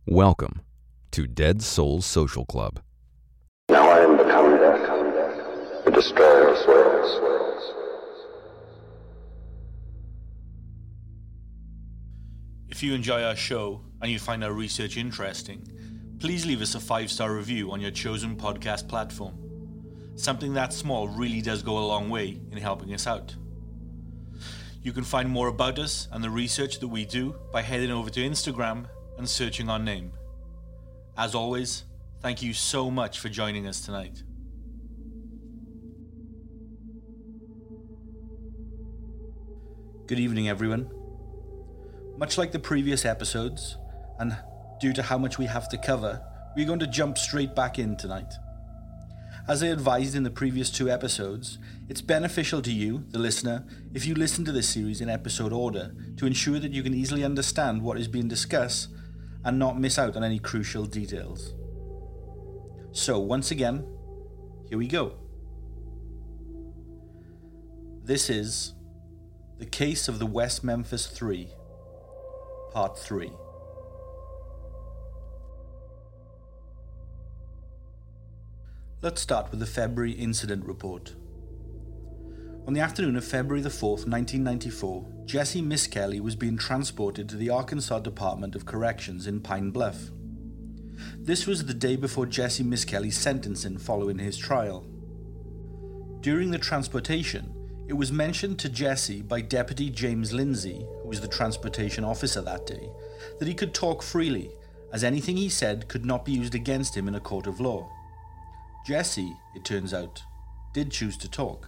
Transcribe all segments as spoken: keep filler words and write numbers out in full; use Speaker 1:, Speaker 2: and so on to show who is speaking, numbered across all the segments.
Speaker 1: Welcome to Dead Souls Social Club.
Speaker 2: Now I am become death, the destroyer of worlds.
Speaker 3: If you enjoy our show and you find our research interesting, please leave us a five-star review on your chosen podcast platform. Something that small really does go a long way in helping us out. You can find more about us and the research that we do by heading over to Instagram and searching our name. As always, thank you so much for joining us tonight. Good evening, everyone. Much like the previous episodes, and due to how much we have to cover, we're going to jump straight back in tonight. As I advised in the previous two episodes, it's beneficial to you, the listener, if you listen to this series in episode order to ensure that you can easily understand what is being discussed and not miss out on any crucial details. So, once again, here we go. This is The Case of the West Memphis Three, Part three. Let's start with the February incident report. On the afternoon of February the fourth, nineteen ninety-four, Jesse Misskelley was being transported to the Arkansas Department of Corrections in Pine Bluff. This was the day before Jesse Misskelley's sentencing following his trial. During the transportation, it was mentioned to Jesse by Deputy James Lindsay, who was the transportation officer that day, that he could talk freely, as anything he said could not be used against him in a court of law. Jesse, it turns out, did choose to talk.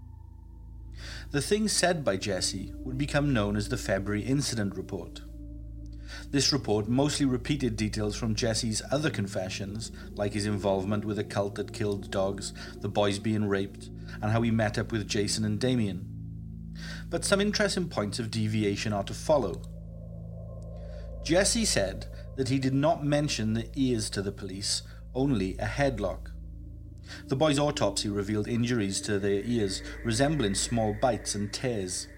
Speaker 3: The things said by Jesse would become known as the February Incident Report. This report mostly repeated details from Jesse's other confessions, like his involvement with a cult that killed dogs, the boys being raped, and how he met up with Jason and Damien. But some interesting points of deviation are to follow. Jesse said that he did not mention the ears to the police, only a headlock. The boys' autopsy revealed injuries to their ears resembling small bites and tears.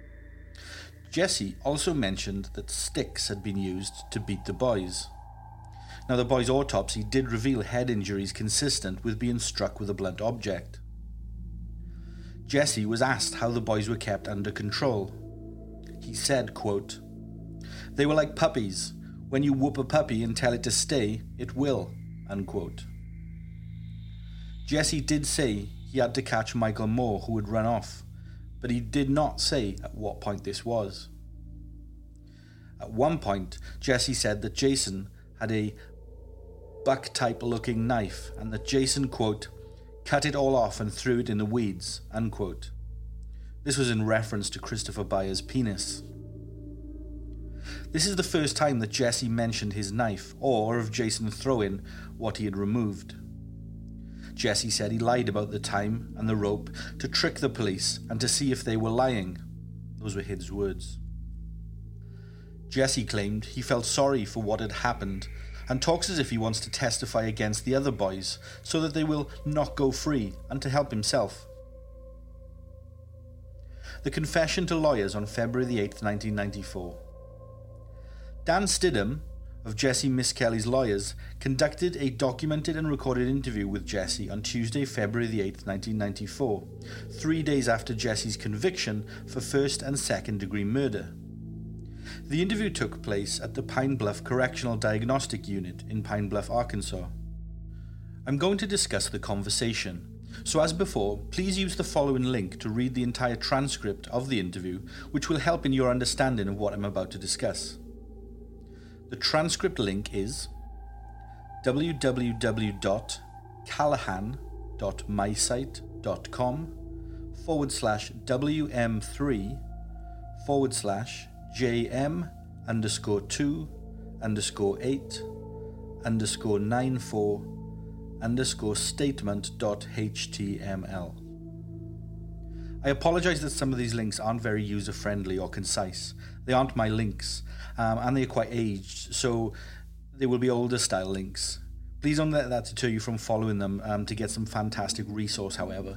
Speaker 3: Jesse also mentioned that sticks had been used to beat the boys. Now, the boys' autopsy did reveal head injuries consistent with being struck with a blunt object. Jesse was asked how the boys were kept under control. He said, quote, "They were like puppies. When you whoop a puppy and tell it to stay, it will," unquote. Jesse did say he had to catch Michael Moore, who had run off, but he did not say at what point this was. At one point, Jesse said that Jason had a buck-type looking knife and that Jason, quote, "cut it all off and threw it in the weeds," unquote. This was in reference to Christopher Byers' penis. This is the first time that Jesse mentioned his knife or of Jason throwing what he had removed. Jesse said he lied about the time and the rope to trick the police and to see if they were lying. Those were his words. Jesse claimed he felt sorry for what had happened and talks as if he wants to testify against the other boys so that they will not go free and to help himself. The confession to lawyers on February the eighth, nineteen ninety-four. Dan Stidham, of Jesse Misskelley's lawyers, conducted a documented and recorded interview with Jesse on Tuesday, February the eighth, nineteen ninety-four, three days after Jesse's conviction for first and second degree murder. The interview took place at the Pine Bluff Correctional Diagnostic Unit in Pine Bluff, Arkansas. I'm going to discuss the conversation, so as before, please use the following link to read the entire transcript of the interview, which will help in your understanding of what I'm about to discuss. The transcript link is www.callahan.mysite.com forward slash WM3 forward slash JM underscore 2 underscore 8 underscore 94 underscore statement dot html. I apologize that some of these links aren't very user-friendly or concise. They aren't my links, um, and they're quite aged, so they will be older style links. Please don't let that deter you from following them um, to get some fantastic resource, however.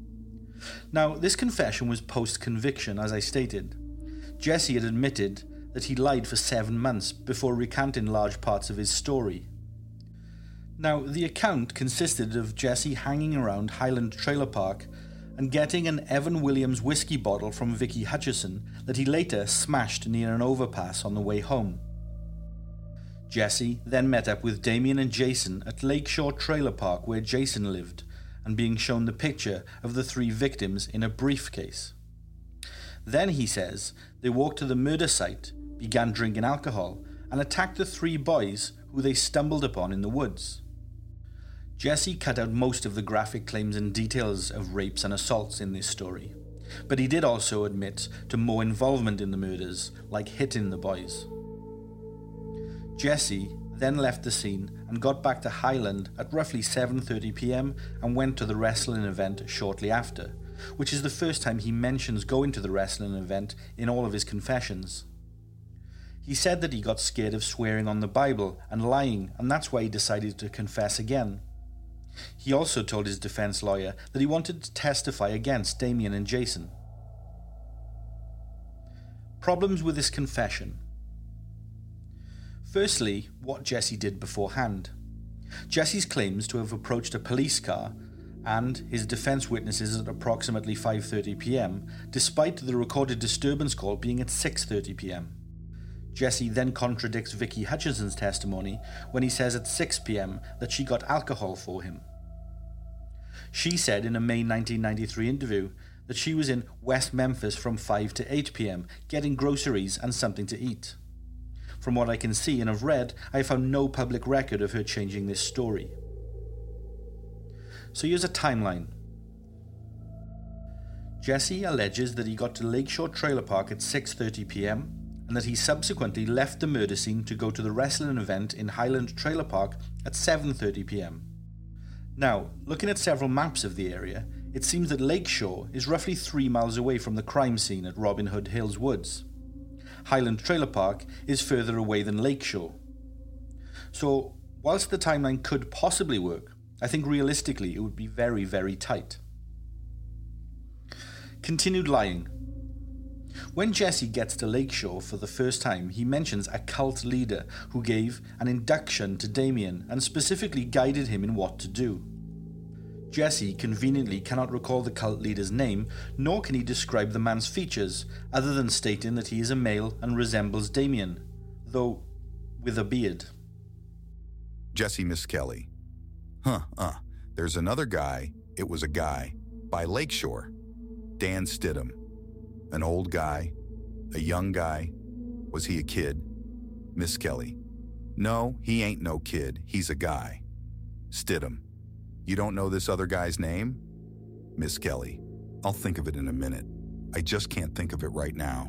Speaker 3: Now, this confession was post-conviction, as I stated. Jesse had admitted that he lied for seven months before recanting large parts of his story. Now, the account consisted of Jesse hanging around Highland Trailer Park and getting an Evan Williams whiskey bottle from Vicky Hutchison that he later smashed near an overpass on the way home. Jesse then met up with Damien and Jason at Lakeshore Trailer Park where Jason lived, and being shown the picture of the three victims in a briefcase. Then, he says, they walked to the murder site, began drinking alcohol, and attacked the three boys who they stumbled upon in the woods. Jesse cut out most of the graphic claims and details of rapes and assaults in this story, but he did also admit to more involvement in the murders, like hitting the boys. Jesse then left the scene and got back to Highland at roughly seven thirty p m and went to the wrestling event shortly after, which is the first time he mentions going to the wrestling event in all of his confessions. He said that he got scared of swearing on the Bible and lying, and that's why he decided to confess again. He also told his defense lawyer that he wanted to testify against Damien and Jason. Problems with this confession. Firstly, what Jesse did beforehand. Jesse's claims to have approached a police car and his defense witnesses at approximately five thirty p m, despite the recorded disturbance call being at six thirty p m. Jesse then contradicts Vicky Hutchison's testimony when he says at six p m that she got alcohol for him. She said in a May nineteen ninety-three interview that she was in West Memphis from five to eight p m getting groceries and something to eat. From what I can see and have read, I found no public record of her changing this story. So here's a timeline. Jesse alleges that he got to Lakeshore Trailer Park at six thirty p m and that he subsequently left the murder scene to go to the wrestling event in Highland Trailer Park at seven thirty p m. Now, looking at several maps of the area, it seems that Lakeshore is roughly three miles away from the crime scene at Robin Hood Hills Woods. Highland Trailer Park is further away than Lakeshore. So, whilst the timeline could possibly work, I think realistically it would be very, very tight. Continued lying. When Jesse gets to Lakeshore for the first time, he mentions a cult leader who gave an induction to Damien and specifically guided him in what to do. Jesse conveniently cannot recall the cult leader's name, nor can he describe the man's features, other than stating that he is a male and resembles Damien, though with a beard.
Speaker 4: Jesse Misskelley. Huh, uh, there's another guy, it was a guy, by Lakeshore. Dan Stidham. An old guy, a young guy. Was he a kid? Misskelley. No, he ain't no kid, he's a guy. Stidham. You don't know this other guy's name? Misskelley. I'll think of it in a minute. I just can't think of it right now.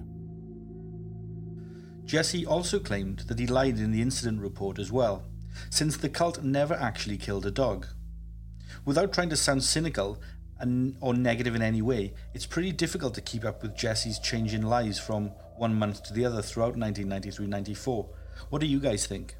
Speaker 3: Jesse also claimed that he lied in the incident report as well, since the cult never actually killed a dog. Without trying to sound cynical and, or negative in any way, it's pretty difficult to keep up with Jesse's change in lies from one month to the other throughout nineteen ninety-three ninety-four. What do you guys think?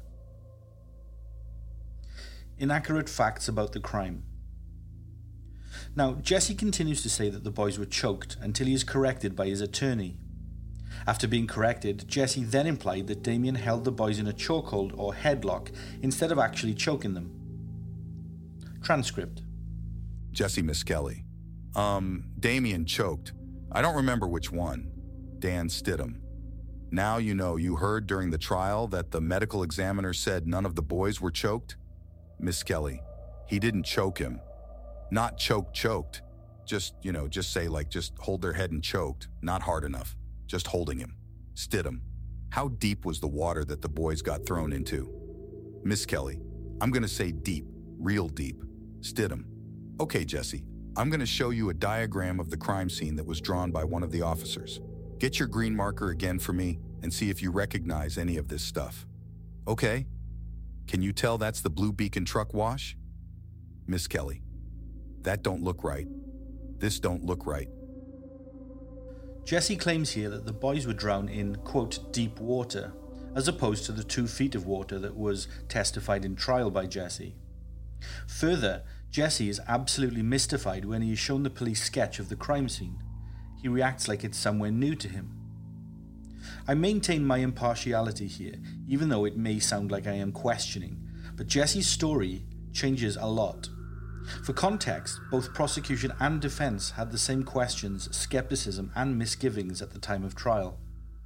Speaker 3: Inaccurate facts about the crime. Now, Jesse continues to say that the boys were choked until he is corrected by his attorney. After being corrected, Jesse then implied that Damien held the boys in a chokehold or headlock instead of actually choking them. Transcript.
Speaker 4: Jesse Misskelley. Um, Damien choked. I don't remember which one. Dan Stidham. Now you know you heard during the trial that the medical examiner said none of the boys were choked? Misskelley. He didn't choke him. Not choke choked. Just, you know, just say like just hold their head and choked. Not hard enough. Just holding him. Stidham. How deep was the water that the boys got thrown into? Misskelley. I'm gonna say deep. Real deep. Stidham. Okay, Jesse. I'm gonna show you a diagram of the crime scene that was drawn by one of the officers. Get your green marker again for me and see if you recognize any of this stuff. Okay? Can you tell that's the Blue Beacon truck wash? Misskelley. That don't look right. This don't look right.
Speaker 3: Jesse claims here that the boys were drowned in, quote, deep water, as opposed to the two feet of water that was testified in trial by Jesse. Further, Jesse is absolutely mystified when he is shown the police sketch of the crime scene. He reacts like it's somewhere new to him. I maintain my impartiality here, even though it may sound like I am questioning, but Jesse's story changes a lot. For context, both prosecution and defense had the same questions, skepticism, and misgivings at the time of trial.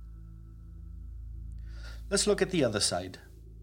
Speaker 3: Let's look at the other side.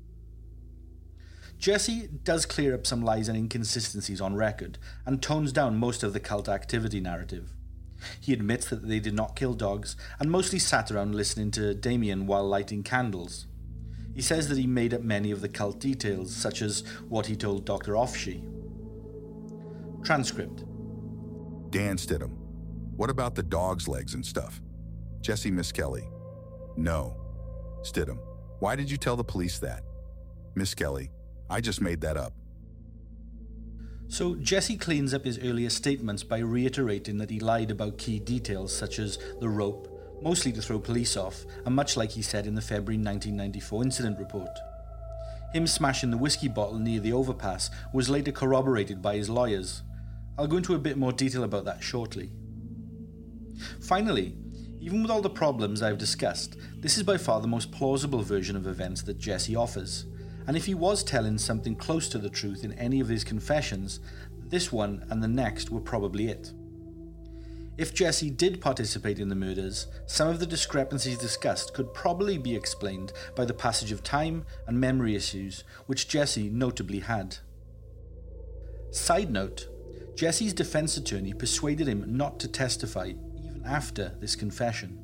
Speaker 3: Jesse does clear up some lies and inconsistencies on record, and tones down most of the cult activity narrative. He admits that they did not kill dogs, and mostly sat around listening to Damien while lighting candles. He says that he made up many of the cult details, such as what he told Doctor Offshee. Transcript.
Speaker 4: Dan Stidham. What about the dog's legs and stuff? Jesse Misskelley. No. Stidham. Why did you tell the police that? Misskelley. I just made that up.
Speaker 3: So Jesse cleans up his earlier statements by reiterating that he lied about key details such as the rope, mostly to throw police off, and much like he said in the February nineteen ninety-four incident report. Him smashing the whiskey bottle near the overpass was later corroborated by his lawyers. I'll go into a bit more detail about that shortly. Finally, even with all the problems I've discussed, this is by far the most plausible version of events that Jesse offers, and if he was telling something close to the truth in any of his confessions, this one and the next were probably it. If Jesse did participate in the murders, some of the discrepancies discussed could probably be explained by the passage of time and memory issues, which Jesse notably had. Side note, Jesse's defense attorney persuaded him not to testify even after this confession.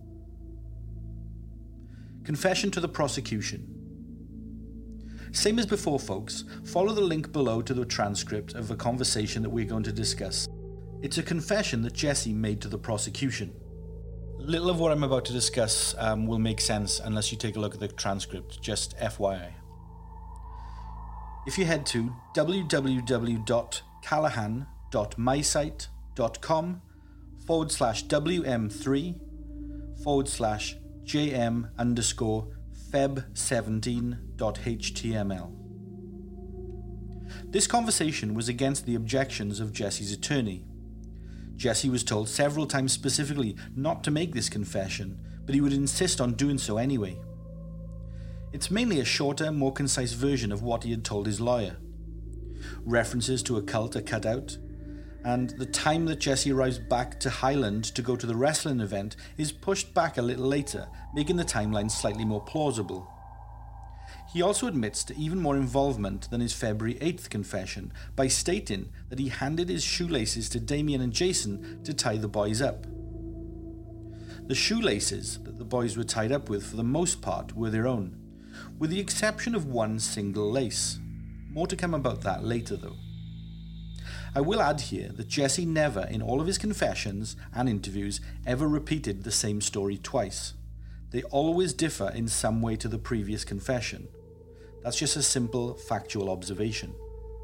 Speaker 3: Confession to the prosecution. Same as before, folks, follow the link below to the transcript of a conversation that we're going to discuss. It's a confession that Jesse made to the prosecution. Little of what I'm about to discuss um, will make sense unless you take a look at the transcript, just F Y I. If you head to www.callahan.mysite.com forward slash WM3 forward slash JM underscore Feb17.html. This conversation was against the objections of Jesse's attorney. Jesse was told several times specifically not to make this confession, but he would insist on doing so anyway. It's mainly a shorter, more concise version of what he had told his lawyer. References to a cult are cut out, and the time that Jesse arrives back to Highland to go to the wrestling event is pushed back a little later, making the timeline slightly more plausible. He also admits to even more involvement than his February eighth confession by stating that he handed his shoelaces to Damien and Jason to tie the boys up. The shoelaces that the boys were tied up with for the most part were their own, with the exception of one single lace. More to come about that later though. I will add here that Jesse never, in all of his confessions and interviews, ever repeated the same story twice. They always differ in some way to the previous confession. That's just a simple factual observation.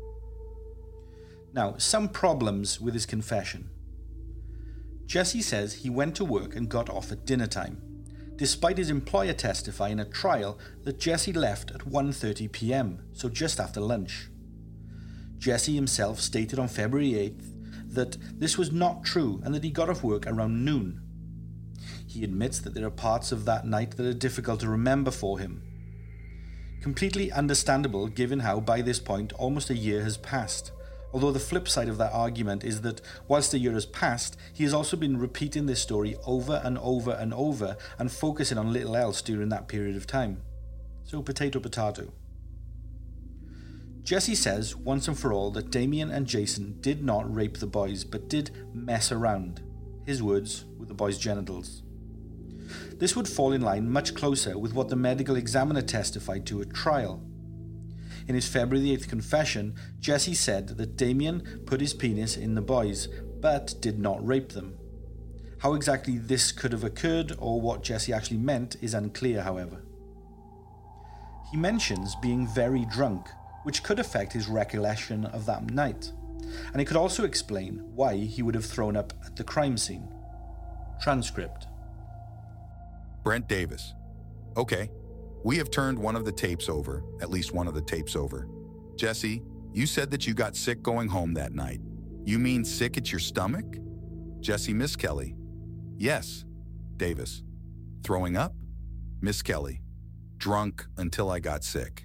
Speaker 3: Now, some problems with his confession. Jesse says he went to work and got off at dinner time, despite his employer testifying at trial that Jesse left at one thirty p m, so just after lunch. Jesse himself stated on February eighth that this was not true and that he got off work around noon. He admits that there are parts of that night that are difficult to remember for him. Completely understandable given how, by this point, almost a year has passed. Although the flip side of that argument is that whilst a year has passed, he has also been repeating this story over and over and over and focusing on little else during that period of time. So potato potato. Jesse says, once and for all, that Damien and Jason did not rape the boys, but did mess around, his words, with the boys' genitals. This would fall in line much closer with what the medical examiner testified to at trial. In his February eighth confession, Jesse said that Damien put his penis in the boys, but did not rape them. How exactly this could have occurred, or what Jesse actually meant, is unclear, however. He mentions being very drunk, which could affect his recollection of that night, and it could also explain why he would have thrown up at the crime scene. Transcript.
Speaker 4: Brent Davis. Okay, we have turned one of the tapes over, at least one of the tapes over. Jesse, you said that you got sick going home that night. You mean sick at your stomach? Jesse Misskelley. Yes. Davis. Throwing up? Misskelley. Drunk until I got sick.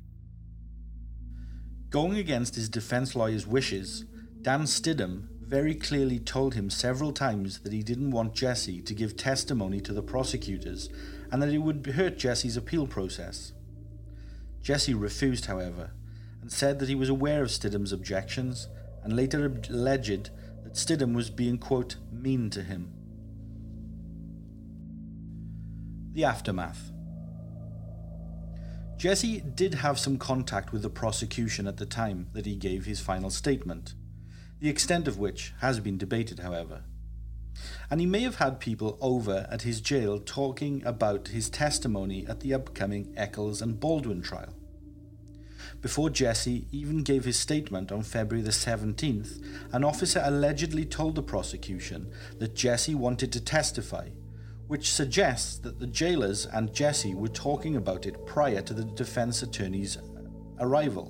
Speaker 3: Going against his defense lawyer's wishes, Dan Stidham very clearly told him several times that he didn't want Jesse to give testimony to the prosecutors and that it would hurt Jesse's appeal process. Jesse refused, however, and said that he was aware of Stidham's objections and later alleged that Stidham was being, quote, mean to him. The aftermath. Jesse did have some contact with the prosecution at the time that he gave his final statement, the extent of which has been debated, however. And he may have had people over at his jail talking about his testimony at the upcoming Eccles and Baldwin trial. Before Jesse even gave his statement on February the seventeenth, an officer allegedly told the prosecution that Jesse wanted to testify, which suggests that the jailers and Jesse were talking about it prior to the defense attorney's arrival.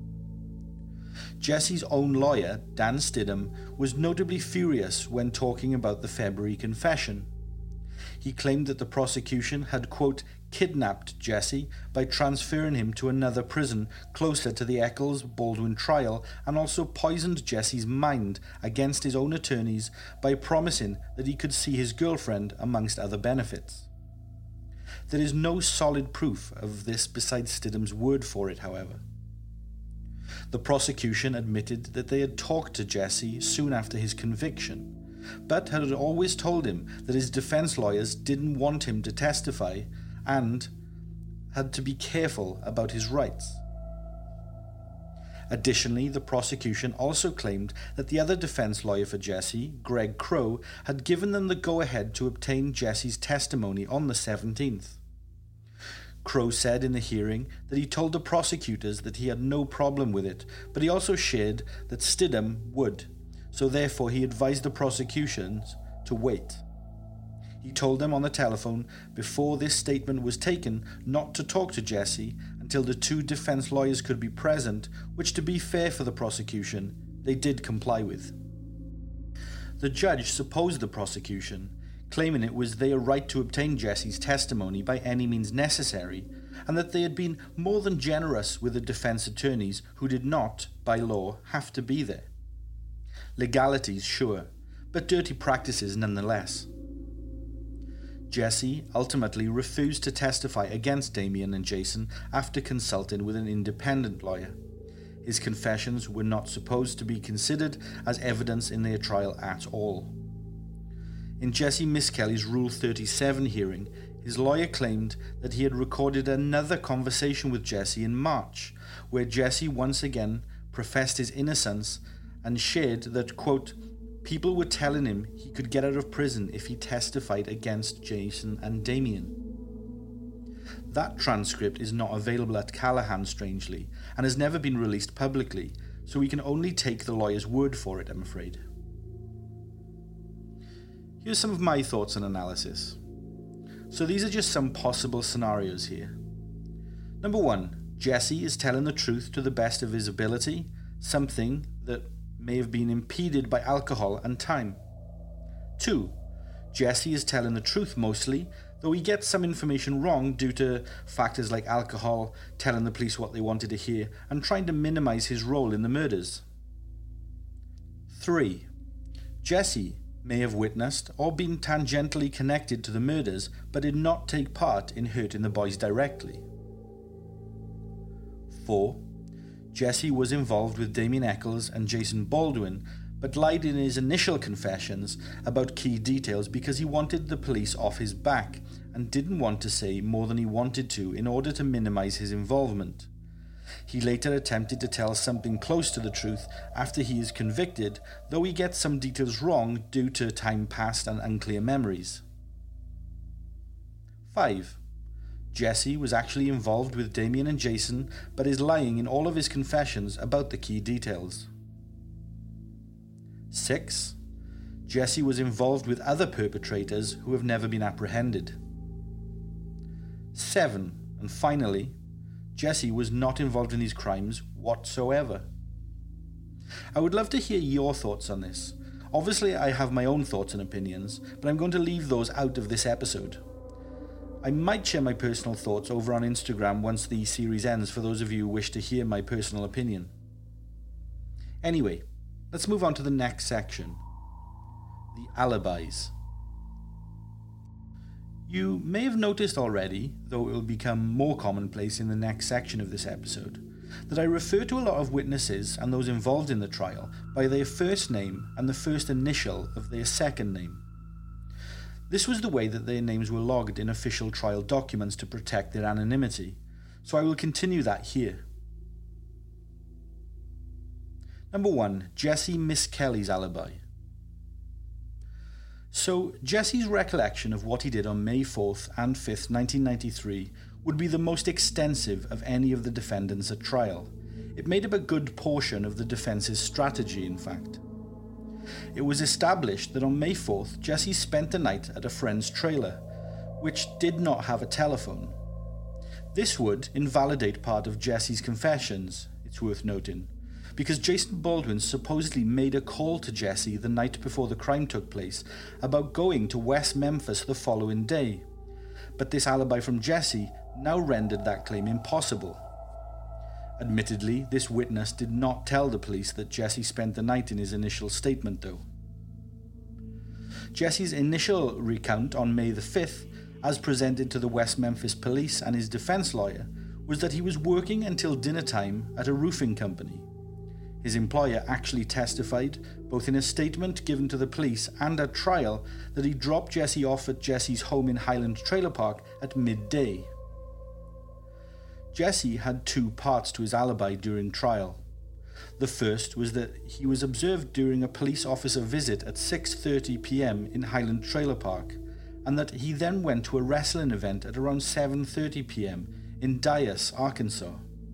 Speaker 3: Jesse's own lawyer, Dan Stidham, was notably furious when talking about the February confession. He claimed that the prosecution had, quote, kidnapped Jesse by transferring him to another prison closer to the Eccles-Baldwin trial and also poisoned Jesse's mind against his own attorneys by promising that he could see his girlfriend amongst other benefits. There is no solid proof of this besides Stidham's word for it, however. The prosecution admitted that they had talked to Jesse soon after his conviction, but had always told him that his defense lawyers didn't want him to testify and had to be careful about his rights. Additionally, the prosecution also claimed that the other defense lawyer for Jesse, Greg Crow, had given them the go-ahead to obtain Jesse's testimony on the seventeenth. Crow said in the hearing that he told the prosecutors that he had no problem with it, but he also shared that Stidham would, so therefore he advised the prosecutions to wait. He told them on the telephone before this statement was taken not to talk to Jesse until the two defense lawyers could be present, which, to be fair for the prosecution, they did comply with. The judge supposed the prosecution, claiming it was their right to obtain Jesse's testimony by any means necessary, and that they had been more than generous with the defense attorneys who did not, by law, have to be there. Legalities, sure, but dirty practices nonetheless. Jesse ultimately refused to testify against Damien and Jason after consulting with an independent lawyer. His confessions were not supposed to be considered as evidence in their trial at all. In Jesse Misskelley's Rule thirty-seven hearing, his lawyer claimed that he had recorded another conversation with Jesse in March, where Jesse once again professed his innocence and shared that, quote, people were telling him he could get out of prison if he testified against Jason and Damien. That transcript is not available at Callahan, strangely, and has never been released publicly, so we can only take the lawyer's word for it, I'm afraid. Here's some of my thoughts and analysis. So these are just some possible scenarios here. Number one, Jesse is telling the truth to the best of his ability, something that may have been impeded by alcohol and time. Two, Jesse is telling the truth mostly, though he gets some information wrong due to factors like alcohol, telling the police what they wanted to hear, and trying to minimize his role in the murders. Three, Jesse may have witnessed or been tangentially connected to the murders, but did not take part in hurting the boys directly. Four, Jesse was involved with Damien Eccles and Jason Baldwin, but lied in his initial confessions about key details because he wanted the police off his back and didn't want to say more than he wanted to in order to minimize his involvement. He later attempted to tell something close to the truth after he is convicted, though he gets some details wrong due to time past and unclear memories. Five, Jesse was actually involved with Damien and Jason, but is lying in all of his confessions about the key details. Six, Jesse was involved with other perpetrators who have never been apprehended. Seven, and finally, Jesse was not involved in these crimes whatsoever. I would love to hear your thoughts on this. Obviously, I have my own thoughts and opinions, but I'm going to leave those out of this episode. I might share my personal thoughts over on Instagram once the series ends for those of you who wish to hear my personal opinion. Anyway, let's move on to the next section. The alibis. You may have noticed already, though it will become more commonplace in the next section of this episode, that I refer to a lot of witnesses and those involved in the trial by their first name and the first initial of their second name. This was the way that their names were logged in official trial documents to protect their anonymity, so I will continue that here. Number one, Jesse Misskelley's alibi. So, Jesse's recollection of what he did on May fourth and fifth, nineteen ninety-three would be the most extensive of any of the defendants at trial. It made up a good portion of the defence's strategy, in fact. It was established that on May fourth, Jesse spent the night at a friend's trailer, which did not have a telephone. This would invalidate part of Jesse's confessions, it's worth noting, because Jason Baldwin supposedly made a call to Jesse the night before the crime took place about going to West Memphis the following day. But this alibi from Jesse now rendered that claim impossible. Admittedly, this witness did not tell the police that Jesse spent the night in his initial statement, though. Jesse's initial recount on May the fifth, as presented to the West Memphis police and his defense lawyer, was that he was working until dinner time at a roofing company. His employer actually testified, both in a statement given to the police and at trial, that he dropped Jesse off at Jesse's home in Highland Trailer Park at midday. Jesse had two parts to his alibi during trial. The first was that he was observed during a police officer visit at six thirty p m in Highland Trailer Park, and that he then went to a wrestling event at around seven thirty p m in Dyess, Arkansas.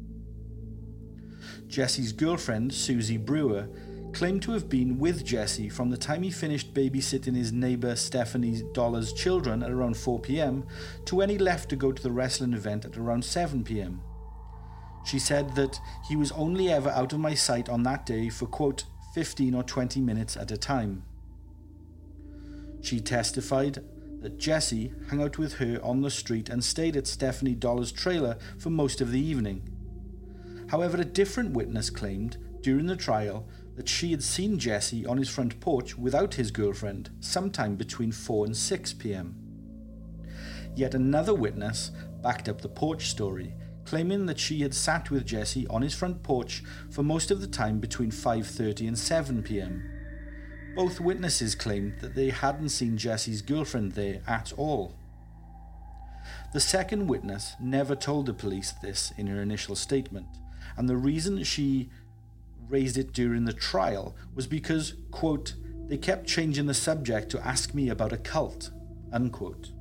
Speaker 3: Jesse's girlfriend, Susie Brewer, claimed to have been with Jesse from the time he finished babysitting his neighbour Stephanie Dollar's children at around four p m to when he left to go to the wrestling event at around seven p m She said that he was only ever out of my sight on that day for, quote, fifteen or twenty minutes at a time. She testified that Jesse hung out with her on the street and stayed at Stephanie Dollar's trailer for most of the evening. However, a different witness claimed during the trial that she had seen Jesse on his front porch without his girlfriend sometime between four and six p m Yet another witness backed up the porch story, claiming that she had sat with Jesse on his front porch for most of the time between five thirty and seven p m Both witnesses claimed that they hadn't seen Jesse's girlfriend there at all. The second witness never told the police this in her initial statement, and the reason she raised it during the trial was because, quote, they kept changing the subject to ask me about a cult, unquote.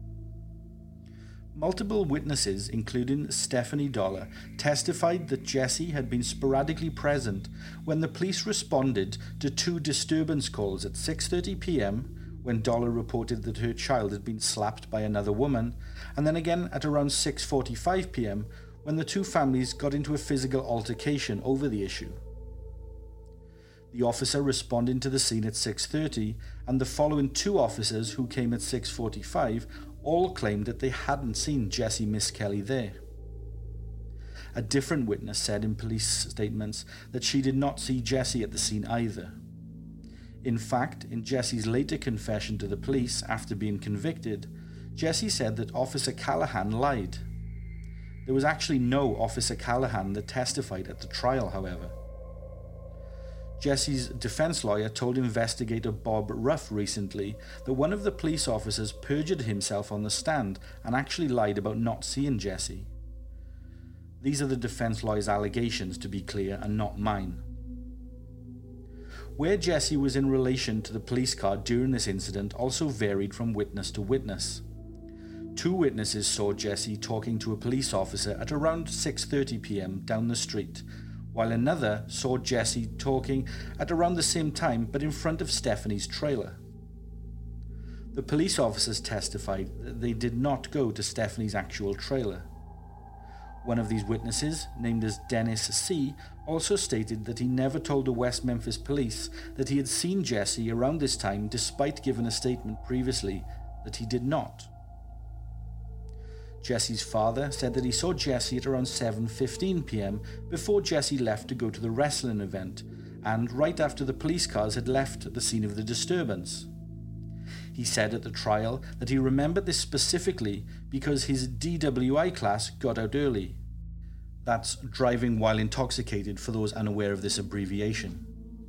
Speaker 3: Multiple witnesses, including Stephanie Dollar, testified that Jesse had been sporadically present when the police responded to two disturbance calls at six thirty p m when Dollar reported that her child had been slapped by another woman, and then again at around six forty-five p m when the two families got into a physical altercation over the issue. The officer responding to the scene at six thirty and the following two officers who came at six forty-five all claimed that they hadn't seen Jesse Misskelley there. A different witness said in police statements that she did not see Jesse at the scene either. In fact, in Jesse's later confession to the police after being convicted, Jesse said that Officer Callahan lied. There was actually no Officer Callahan that testified at the trial, however. Jesse's defense lawyer told investigator Bob Ruff recently that one of the police officers perjured himself on the stand and actually lied about not seeing Jesse. These are the defense lawyer's allegations, to be clear, and not mine. Where Jesse was in relation to the police car during this incident also varied from witness to witness. Two witnesses saw Jesse talking to a police officer at around six thirty p m down the street, while another saw Jesse talking at around the same time but in front of Stephanie's trailer. The police officers testified that they did not go to Stephanie's actual trailer. One of these witnesses, named as Dennis C., also stated that he never told the West Memphis police that he had seen Jesse around this time, despite giving a statement previously that he did not. Jesse's father said that he saw Jesse at around seven fifteen p.m. before Jesse left to go to the wrestling event, and right after the police cars had left the scene of the disturbance. He said at the trial that he remembered this specifically because his D W I class got out early. That's driving while intoxicated for those unaware of this abbreviation.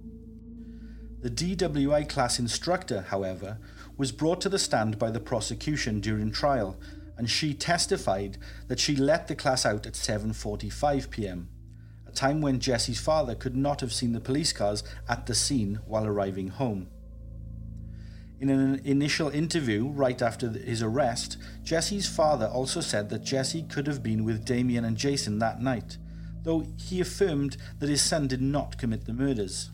Speaker 3: The D W I class instructor, however, was brought to the stand by the prosecution during trial, and she testified that she let the class out at seven forty-five p.m, a time when Jesse's father could not have seen the police cars at the scene while arriving home. In an initial interview right after his arrest, Jesse's father also said that Jesse could have been with Damien and Jason that night, though he affirmed that his son did not commit the murders.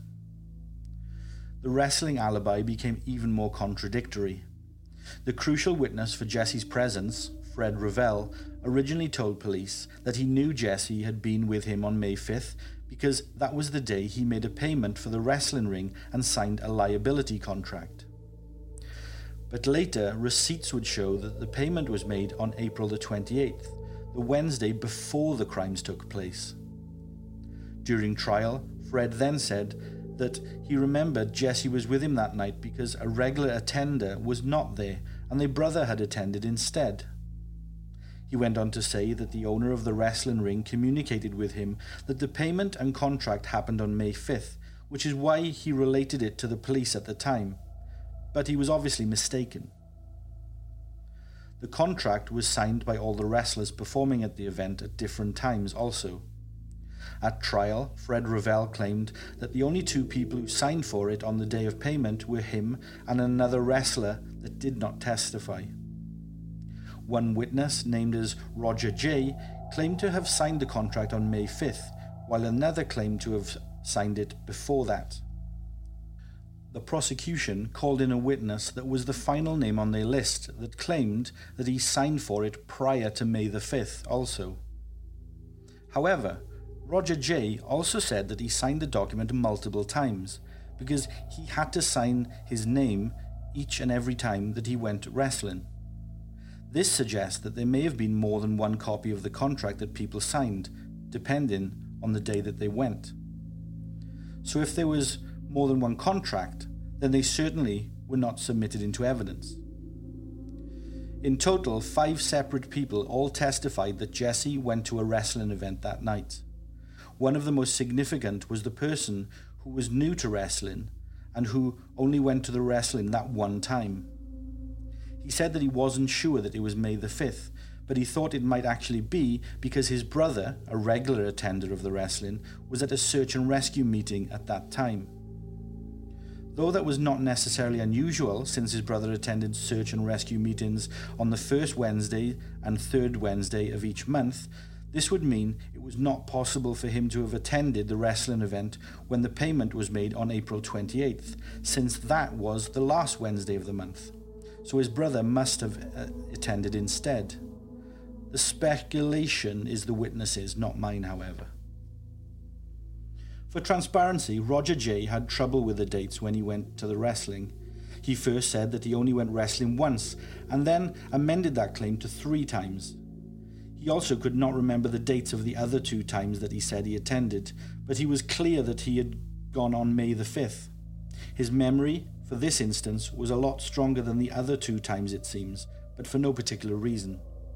Speaker 3: The wrestling alibi became even more contradictory. The crucial witness for Jesse's presence, Fred Revell, originally told police that he knew Jesse had been with him on May fifth because that was the day he made a payment for the wrestling ring and signed a liability contract. But later, receipts would show that the payment was made on April the twenty-eighth, the Wednesday before the crimes took place. During trial, Fred then said that he remembered Jesse was with him that night because a regular attender was not there and their brother had attended instead. He went on to say that the owner of the wrestling ring communicated with him that the payment and contract happened on May fifth, which is why he related it to the police at the time. But he was obviously mistaken. The contract was signed by all the wrestlers performing at the event at different times also. At trial, Fred Revell claimed that the only two people who signed for it on the day of payment were him and another wrestler that did not testify. One witness, named as Roger J., claimed to have signed the contract on May fifth, while another claimed to have signed it before that. The prosecution called in a witness that was the final name on their list that claimed that he signed for it prior to May the fifth also. However, Roger J. also said that he signed the document multiple times because he had to sign his name each and every time that he went wrestling. This suggests that there may have been more than one copy of the contract that people signed, depending on the day that they went. So if there was more than one contract, then they certainly were not submitted into evidence. In total, five separate people all testified that Jesse went to a wrestling event that night. One of the most significant was the person who was new to wrestling and who only went to the wrestling that one time. He said that he wasn't sure that it was May the fifth, but he thought it might actually be because his brother, a regular attender of the wrestling, was at a search and rescue meeting at that time. Though that was not necessarily unusual, since his brother attended search and rescue meetings on the first Wednesday and third Wednesday of each month, this would mean it was not possible for him to have attended the wrestling event when the payment was made on April twenty-eighth, since that was the last Wednesday of the month. So his brother must have uh, attended instead. The speculation is the witnesses, not mine, however. For transparency, Roger J. had trouble with the dates when he went to the wrestling. He first said that he only went wrestling once, and then amended that claim to three times. He also could not remember the dates of the other two times that he said he attended, but he was clear that he had gone on May the fifth. His memory, for this instance, was a lot stronger than the other two times it seems, but for no particular reason.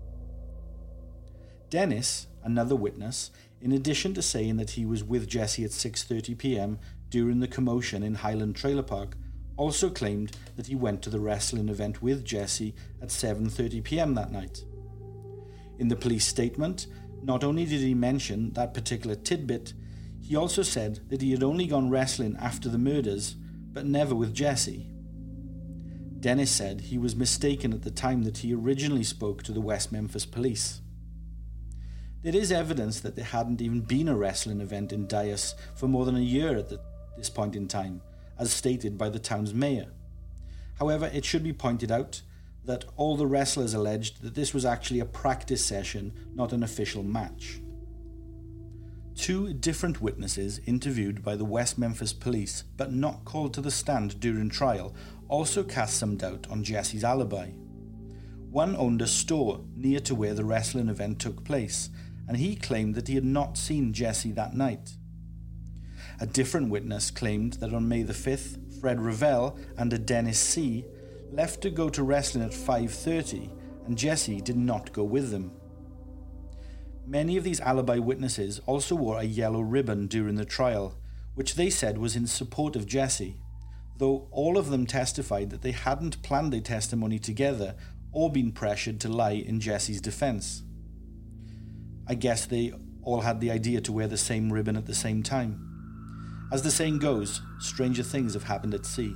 Speaker 3: Dennis, another witness, in addition to saying that he was with Jesse at six thirty p.m. during the commotion in Highland Trailer Park, also claimed that he went to the wrestling event with Jesse at seven thirty p.m. that night. In the police statement, not only did he mention that particular tidbit, he also said that he had only gone wrestling after the murders, but never with Jesse. Dennis said he was mistaken at the time that he originally spoke to the West Memphis police. There is evidence that there hadn't even been a wrestling event in Dyess for more than a year at the, this point in time, as stated by the town's mayor. However, it should be pointed out that all the wrestlers alleged that this was actually a practice session, not an official match. Two different witnesses interviewed by the West Memphis police but not called to the stand during trial also cast some doubt on Jesse's alibi. One owned a store near to where the wrestling event took place, and he claimed that he had not seen Jesse that night. A different witness claimed that on May the fifth, Fred Revell and a Dennis C. left to go to wrestling at five thirty, and Jesse did not go with them. Many of these alibi witnesses also wore a yellow ribbon during the trial, which they said was in support of Jesse, though all of them testified that they hadn't planned their testimony together or been pressured to lie in Jesse's defense. I guess they all had the idea to wear the same ribbon at the same time. As the saying goes, stranger things have happened at sea.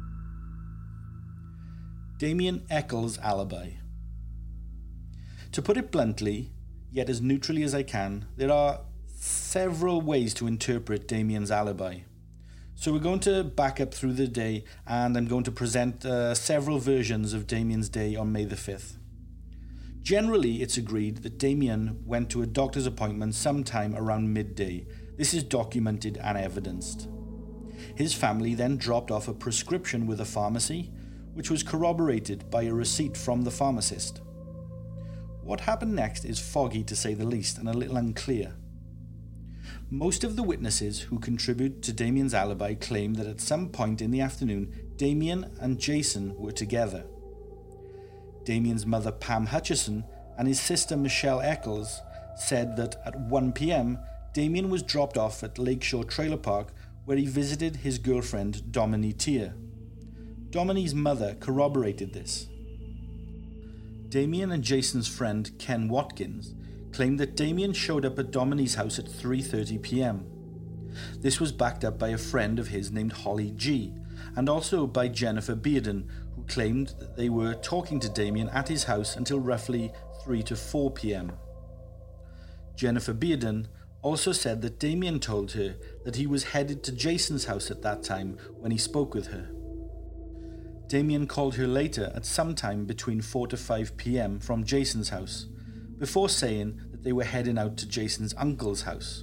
Speaker 3: Damien Echols' alibi. To put it bluntly, yet as neutrally as I can, there are several ways to interpret Damien's alibi. So we're going to back up through the day, and I'm going to present uh, several versions of Damien's day on May the fifth. Generally, it's agreed that Damien went to a doctor's appointment sometime around midday. This is documented and evidenced. His family then dropped off a prescription with a pharmacy, which was corroborated by a receipt from the pharmacist. What happened next is foggy to say the least and a little unclear. Most of the witnesses who contribute to Damien's alibi claim that at some point in the afternoon, Damien and Jason were together. Damien's mother Pam Hutchison and his sister Michelle Echols said that at one p.m. Damien was dropped off at Lakeshore Trailer Park where he visited his girlfriend Dominique Tier. Dominique's mother corroborated this. Damien and Jason's friend Ken Watkins claimed that Damien showed up at Dominique's house at three thirty p.m. This was backed up by a friend of his named Holly G, and also by Jennifer Bearden, who claimed that they were talking to Damien at his house until roughly three to four p.m. Jennifer Bearden also said that Damien told her that he was headed to Jason's house at that time when he spoke with her. Damien called her later at some time between four to five p.m. from Jason's house, before saying that they were heading out to Jason's uncle's house.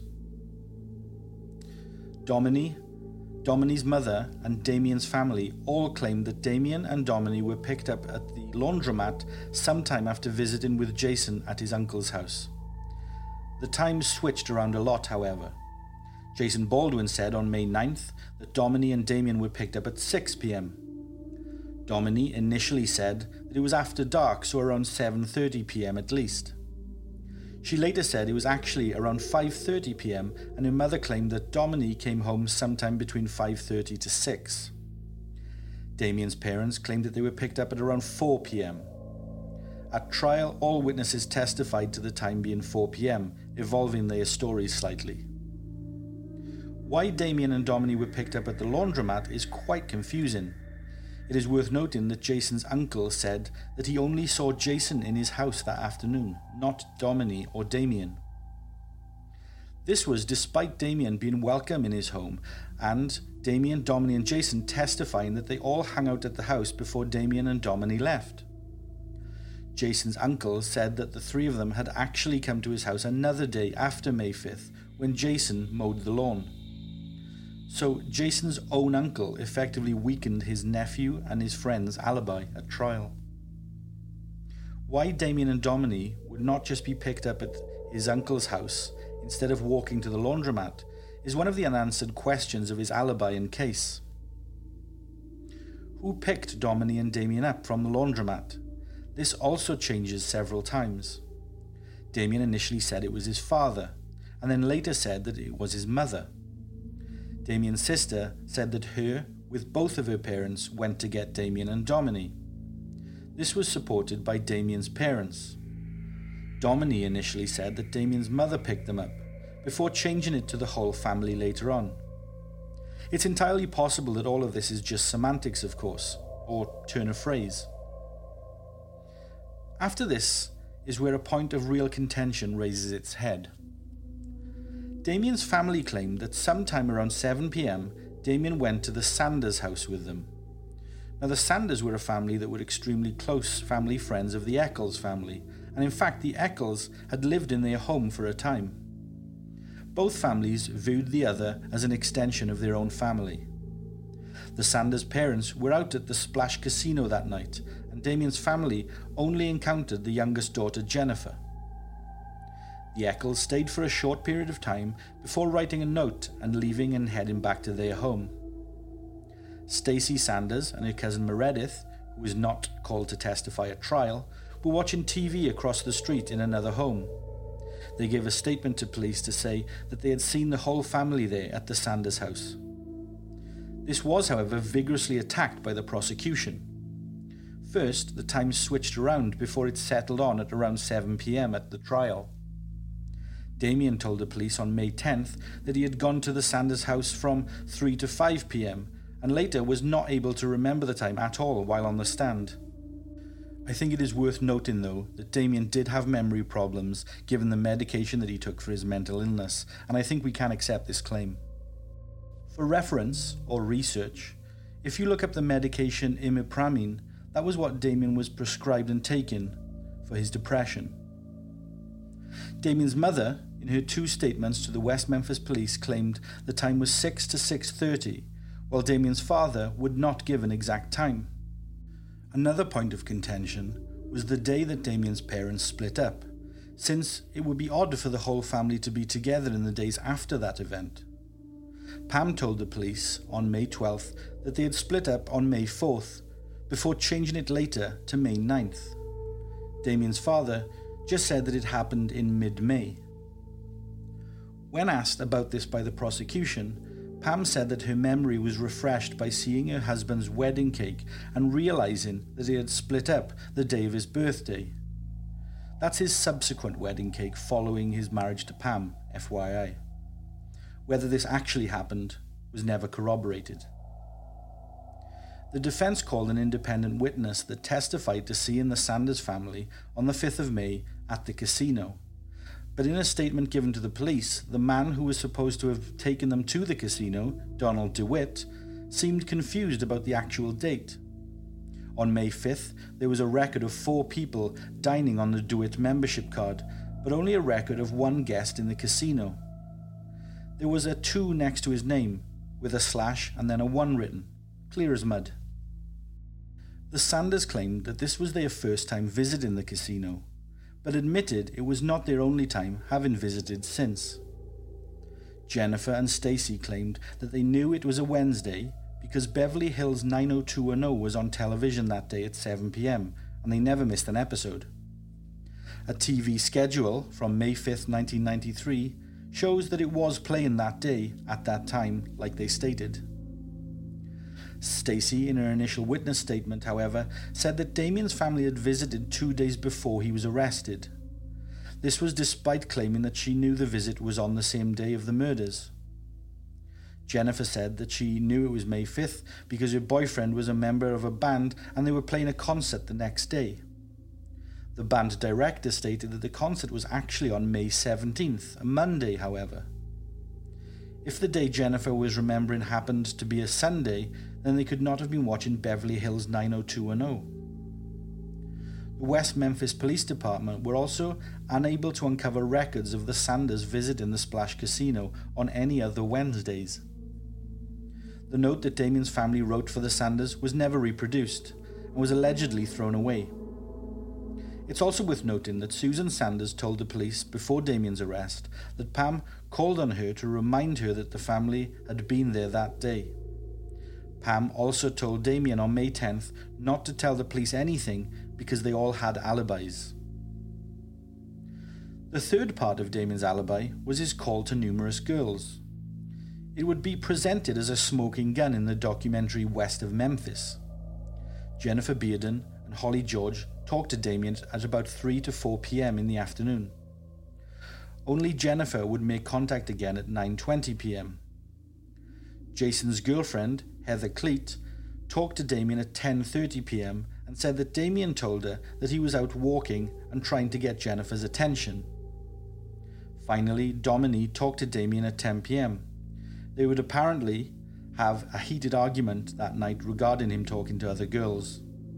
Speaker 3: Dominique, Dominique's mother, and Damien's family all claimed that Damien and Dominique were picked up at the laundromat sometime after visiting with Jason at his uncle's house. The times switched around a lot, however. Jason Baldwin said on May ninth that Dominique and Damien were picked up at six p.m. Dominique initially said that it was after dark, so around seven thirty p.m. at least. She later said it was actually around five thirty p.m. and her mother claimed that Dominique came home sometime between five thirty to six. Damien's parents claimed that they were picked up at around four p.m. At trial, all witnesses testified to the time being four p.m, evolving their stories slightly. Why Damien and Dominique were picked up at the laundromat is quite confusing. It is worth noting that Jason's uncle said that he only saw Jason in his house that afternoon, not Dominique or Damien. This was despite Damien being welcome in his home, and Damien, Dominique and Jason testifying that they all hung out at the house before Damien and Dominique left. Jason's uncle said that the three of them had actually come to his house another day after May fifth, when Jason mowed the lawn. So Jason's own uncle effectively weakened his nephew and his friend's alibi at trial. Why Damien and Dominique would not just be picked up at his uncle's house instead of walking to the laundromat is one of the unanswered questions of his alibi and case. Who picked Dominique and Damien up from the laundromat? This also changes several times. Damien initially said it was his father, and then later said that it was his mother. Damien's sister said that her, with both of her parents, went to get Damien and Dominique. This was supported by Damien's parents. Dominique initially said that Damien's mother picked them up, before changing it to the whole family later on. It's entirely possible that all of this is just semantics, of course, or turn of phrase. After this is where a point of real contention raises its head. Damien's family claimed that sometime around seven p.m, Damien went to the Sanders house with them. Now, the Sanders were a family that were extremely close family friends of the Echols family, and in fact the Echols had lived in their home for a time. Both families viewed the other as an extension of their own family. The Sanders parents were out at the Splash Casino that night, and Damien's family only encountered the youngest daughter, Jennifer. The Eccles stayed for a short period of time before writing a note and leaving and heading back to their home. Stacey Sanders and her cousin Meredith, who was not called to testify at trial, were watching T V across the street in another home. They gave a statement to police to say that they had seen the whole family there at the Sanders house. This was, however, vigorously attacked by the prosecution. First, the time switched around before it settled on at around seven p.m. at the trial. Damien told the police on May tenth that he had gone to the Sanders house from three to five p.m. and later was not able to remember the time at all while on the stand. I think it is worth noting, though, that Damien did have memory problems given the medication that he took for his mental illness, and I think we can accept this claim. For reference, or research, if you look up the medication imipramine, that was what Damien was prescribed and taken for his depression. Damien's mother, in her two statements to the West Memphis Police, claimed the time was six to six thirty, while Damien's father would not give an exact time. Another point of contention was the day that Damien's parents split up, since it would be odd for the whole family to be together in the days after that event. Pam told the police on May twelfth that they had split up on May fourth, before changing it later to May ninth. Damien's father just said that it happened in mid-May. When asked about this by the prosecution, Pam said that her memory was refreshed by seeing her husband's wedding cake and realizing that they had split up the day of his birthday. That's his subsequent wedding cake following his marriage to Pam, F Y I. Whether this actually happened was never corroborated. The defense called an independent witness that testified to seeing the Sanders family on the fifth of May at the casino. But in a statement given to the police, the man who was supposed to have taken them to the casino, Donald DeWitt, seemed confused about the actual date. On May fifth, there was a record of four people dining on the DeWitt membership card, but only a record of one guest in the casino. There was a two next to his name, with a slash and then a one written, clear as mud. The Sanders claimed that this was their first time visiting the casino, but admitted it was not their only time having visited since. Jennifer and Stacey claimed that they knew it was a Wednesday because Beverly Hills nine oh two one oh was on television that day at seven p.m. and they never missed an episode. A T V schedule from May fifth, nineteen ninety-three shows that it was playing that day at that time, like they stated. Stacey, in her initial witness statement, however, said that Damien's family had visited two days before he was arrested. This was despite claiming that she knew the visit was on the same day of the murders. Jennifer said that she knew it was May fifth because her boyfriend was a member of a band and they were playing a concert the next day. The band director stated that the concert was actually on May seventeenth, a Monday, however. If the day Jennifer was remembering happened to be a Sunday, then they could not have been watching Beverly Hills nine oh two one oh. The West Memphis Police Department were also unable to uncover records of the Sanders visiting the Splash Casino on any other Wednesdays. The note that Damien's family wrote for the Sanders was never reproduced and was allegedly thrown away. It's also worth noting that Susan Sanders told the police before Damien's arrest that Pam called on her to remind her that the family had been there that day. Pam also told Damien on May tenth not to tell the police anything because they all had alibis. The third part of Damien's alibi was his call to numerous girls. It would be presented as a smoking gun in the documentary West of Memphis. Jennifer Bearden and Holly George talked to Damien at about three to four p.m. in the afternoon. Only Jennifer would make contact again at nine twenty p.m. Jason's girlfriend, Heather Cleet, talked to Damien at ten thirty p.m. and said that Damien told her that he was out walking and trying to get Jennifer's attention. Finally, Dominique talked to Damien at ten p.m. They would apparently have a heated argument that night regarding him talking to other girls.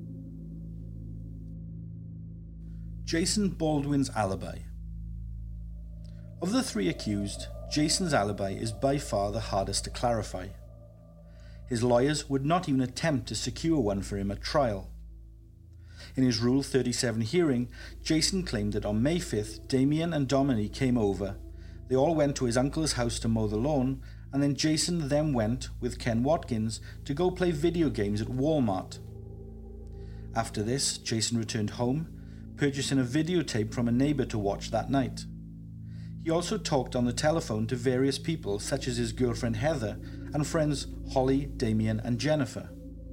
Speaker 3: Jason Baldwin's alibi. Of the three accused, Jason's alibi is by far the hardest to clarify. His lawyers would not even attempt to secure one for him at trial. In his Rule thirty-seven hearing, Jason claimed that on May fifth, Damien and Domini came over. They all went to his uncle's house to mow the lawn, and then Jason then went, with Ken Watkins, to go play video games at Walmart. After this, Jason returned home, purchasing a videotape from a neighbour to watch that night. He also talked on the telephone to various people such as his girlfriend Heather and friends Holly, Damien and Jennifer.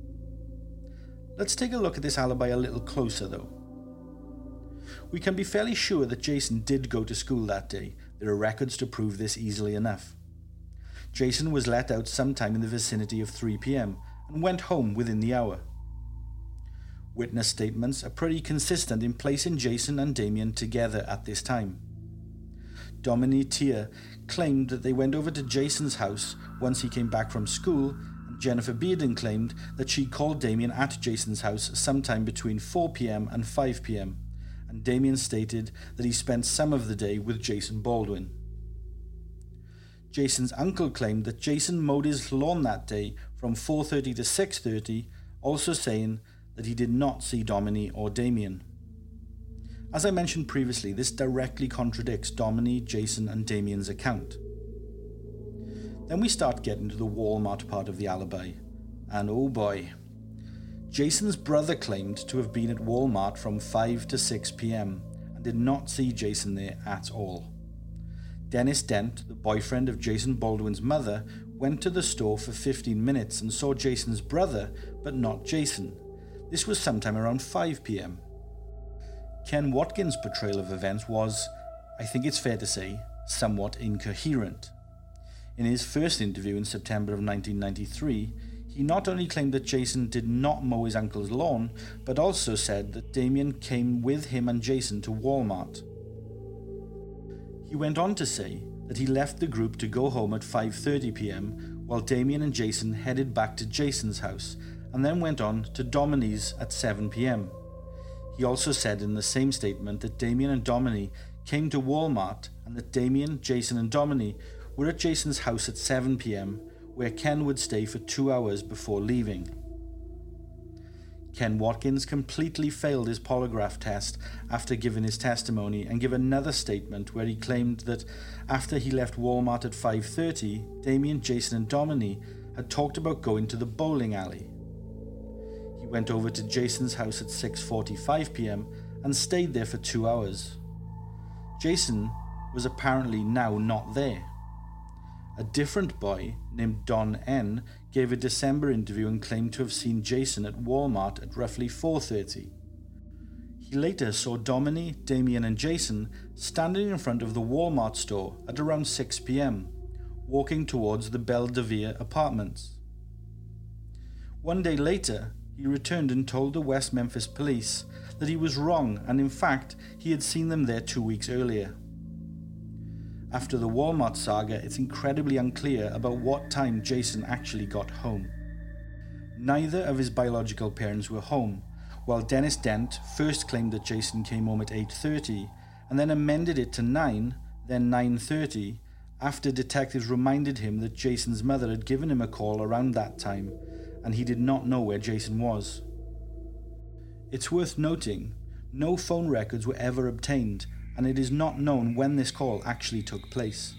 Speaker 3: Let's take a look at this alibi a little closer though. We can be fairly sure that Jason did go to school that day. There are records to prove this easily enough. Jason was let out sometime in the vicinity of three p.m. and went home within the hour. Witness statements are pretty consistent in placing Jason and Damien together at this time. Dominique Tier claimed that they went over to Jason's house once he came back from school, and Jennifer Bearden claimed that she called Damien at Jason's house sometime between four p.m. and five p.m, and Damien stated that he spent some of the day with Jason Baldwin. Jason's uncle claimed that Jason mowed his lawn that day from four thirty to six thirty, also saying that he did not see Dominique or Damien. As I mentioned previously, this directly contradicts Dominique, Jason and Damien's account. Then we start getting to the Walmart part of the alibi, and oh boy. Jason's brother claimed to have been at Walmart from five to six p.m. and did not see Jason there at all. Dennis Dent, the boyfriend of Jason Baldwin's mother, went to the store for fifteen minutes and saw Jason's brother, but not Jason. This was sometime around five p.m. Ken Watkins' portrayal of events was, I think it's fair to say, somewhat incoherent. In his first interview in September of nineteen ninety-three, he not only claimed that Jason did not mow his uncle's lawn, but also said that Damien came with him and Jason to Walmart. He went on to say that he left the group to go home at five thirty p.m, while Damien and Jason headed back to Jason's house, and then went on to Dominique's at seven p.m. He also said in the same statement that Damien and Dominique came to Walmart and that Damien, Jason and Dominique were at Jason's house at seven p.m, where Ken would stay for two hours before leaving. Ken Watkins completely failed his polygraph test after giving his testimony and gave another statement where he claimed that after he left Walmart at five thirty, Damien, Jason and Dominique had talked about going to the bowling alley. He went over to Jason's house at six forty-five p.m. and stayed there for two hours. Jason was apparently now not there. A different boy named Don N gave a December interview and claimed to have seen Jason at Walmart at roughly four thirty. He later saw Dominique, Damien and Jason standing in front of the Walmart store at around six p.m, walking towards the Belvedere apartments. One day later, he returned and told the West Memphis police that he was wrong and in fact he had seen them there two weeks earlier. After the Walmart saga, it's incredibly unclear about what time Jason actually got home. Neither of his biological parents were home, while Dennis Dent first claimed that Jason came home at eight thirty and then amended it to nine, then nine thirty, after detectives reminded him that Jason's mother had given him a call around that time and he did not know where Jason was. It's worth noting, no phone records were ever obtained, and it is not known when this call actually took place.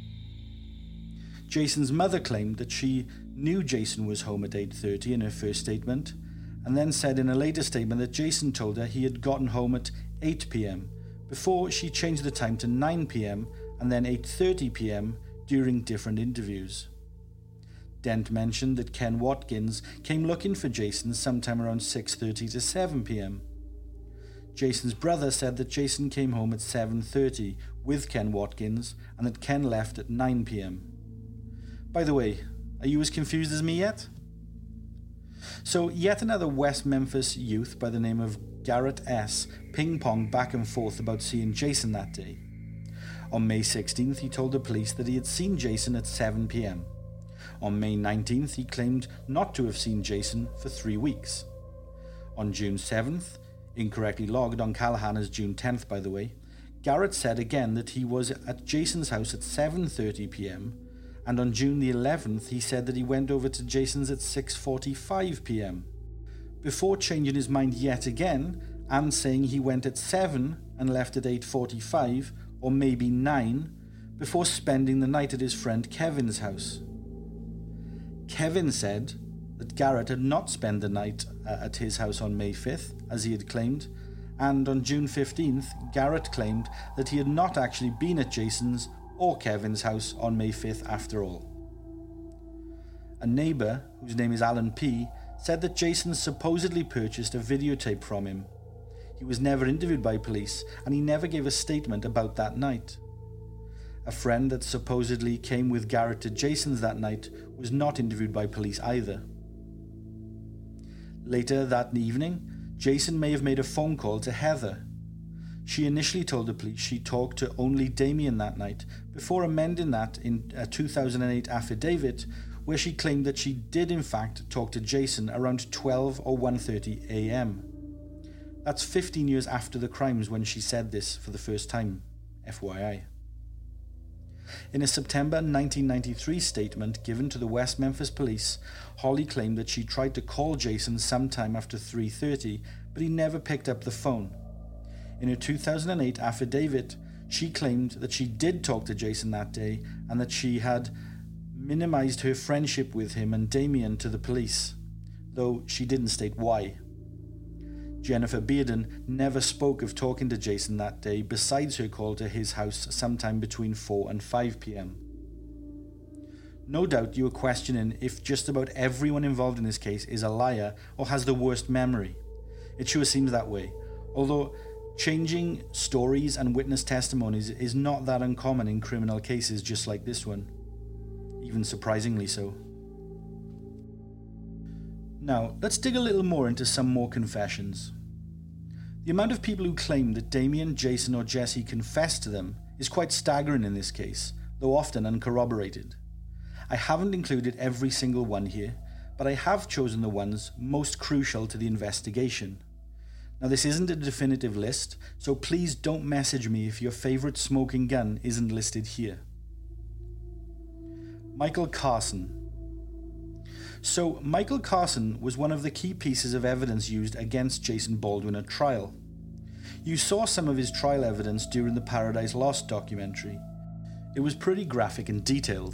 Speaker 3: Jason's mother claimed that she knew Jason was home at eight thirty in her first statement, and then said in a later statement that Jason told her he had gotten home at eight p.m, before she changed the time to nine p.m and then eight thirty p.m during different interviews. Dent mentioned that Ken Watkins came looking for Jason sometime around six thirty to seven p.m. Jason's brother said that Jason came home at seven thirty with Ken Watkins and that Ken left at nine p.m. By the way, are you as confused as me yet? So yet another West Memphis youth by the name of Garrett S. ping-ponged back and forth about seeing Jason that day. On May sixteenth, he told the police that he had seen Jason at seven p.m. On May nineteenth, he claimed not to have seen Jason for three weeks. On June seventh, incorrectly logged on Callahan as June tenth by the way, Garrett said again that he was at Jason's house at seven thirty p.m, and on June the eleventh he said that he went over to Jason's at six forty-five p m, before changing his mind yet again and saying he went at seven and left at eight forty-five or maybe nine, before spending the night at his friend Kevin's house. Kevin said that Garrett had not spent the night uh, at his house on May fifth, as he had claimed, and on June fifteenth, Garrett claimed that he had not actually been at Jason's or Kevin's house on May fifth after all. A neighbour, whose name is Alan P., said that Jason supposedly purchased a videotape from him. He was never interviewed by police, and he never gave a statement about that night. A friend that supposedly came with Garrett to Jason's that night was not interviewed by police either. Later that evening, Jason may have made a phone call to Heather. She initially told the police she talked to only Damien that night, before amending that in a two thousand eight affidavit where she claimed that she did in fact talk to Jason around twelve or one thirty a m. That's fifteen years after the crimes when she said this for the first time, F Y I. In a September nineteen ninety-three statement given to the West Memphis Police, Holly claimed that she tried to call Jason sometime after three thirty, but he never picked up the phone. In her two thousand eight affidavit, she claimed that she did talk to Jason that day and that she had minimized her friendship with him and Damien to the police, though she didn't state why. Jennifer Bearden never spoke of talking to Jason that day besides her call to his house sometime between four and five p m. No doubt you are questioning if just about everyone involved in this case is a liar or has the worst memory. It sure seems that way, although changing stories and witness testimonies is not that uncommon in criminal cases just like this one, even surprisingly so. Now, let's dig a little more into some more confessions. The amount of people who claim that Damien, Jason or Jesse confessed to them is quite staggering in this case, though often uncorroborated. I haven't included every single one here, but I have chosen the ones most crucial to the investigation. Now, this isn't a definitive list, so please don't message me if your favourite smoking gun isn't listed here. Michael Carson. So, Michael Carson was one of the key pieces of evidence used against Jason Baldwin at trial. You saw some of his trial evidence during the Paradise Lost documentary. It was pretty graphic and detailed.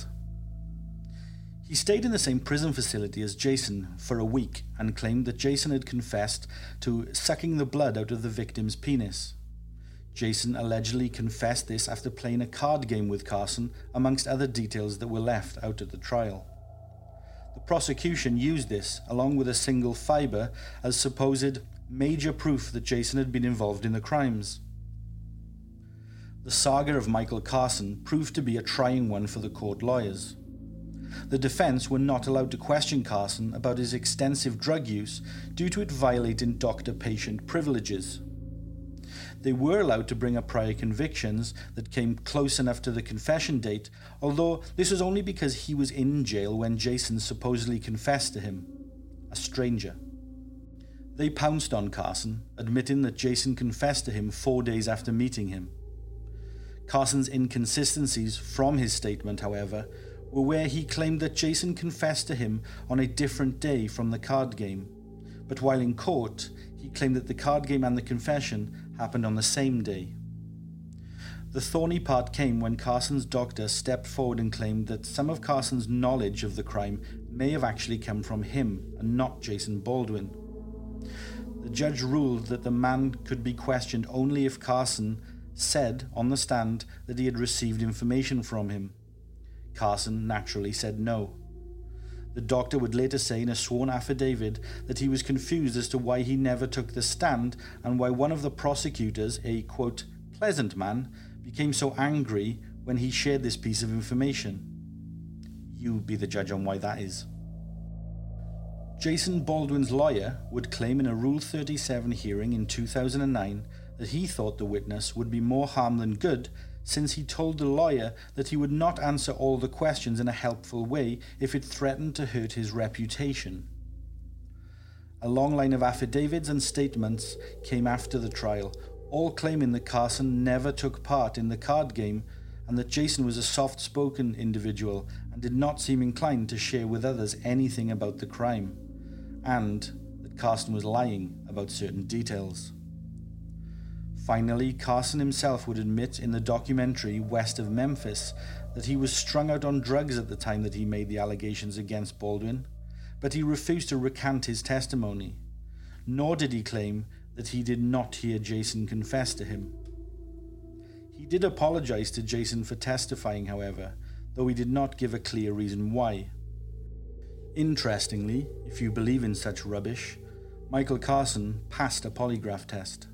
Speaker 3: He stayed in the same prison facility as Jason for a week and claimed that Jason had confessed to sucking the blood out of the victim's penis. Jason allegedly confessed this after playing a card game with Carson, amongst other details that were left out at the trial. The prosecution used this, along with a single fibre, as supposed major proof that Jason had been involved in the crimes. The saga of Michael Carson proved to be a trying one for the court lawyers. The defence were not allowed to question Carson about his extensive drug use due to it violating doctor-patient privileges. They were allowed to bring up prior convictions that came close enough to the confession date, although this was only because he was in jail when Jason supposedly confessed to him, a stranger. They pounced on Carson, admitting that Jason confessed to him four days after meeting him. Carson's inconsistencies from his statement, however, were where he claimed that Jason confessed to him on a different day from the card game, but while in court, he claimed that the card game and the confession happened on the same day. The thorny part came when Carson's doctor stepped forward and claimed that some of Carson's knowledge of the crime may have actually come from him and not Jason Baldwin. The judge ruled that the man could be questioned only if Carson said on the stand that he had received information from him. Carson naturally said no. The doctor would later say in a sworn affidavit that he was confused as to why he never took the stand and why one of the prosecutors, a, quote, pleasant man, became so angry when he shared this piece of information. You be the judge on why that is. Jason Baldwin's lawyer would claim in a Rule thirty-seven hearing in two thousand nine that he thought the witness would be more harm than good, since he told the lawyer that he would not answer all the questions in a helpful way if it threatened to hurt his reputation. A long line of affidavits and statements came after the trial, all claiming that Carson never took part in the card game and that Jason was a soft-spoken individual and did not seem inclined to share with others anything about the crime, and that Carson was lying about certain details. Finally, Carson himself would admit in the documentary West of Memphis that he was strung out on drugs at the time that he made the allegations against Baldwin, but he refused to recant his testimony, nor did he claim that he did not hear Jason confess to him. He did apologize to Jason for testifying, however, though he did not give a clear reason why. Interestingly, if you believe in such rubbish, Michael Carson passed a polygraph test.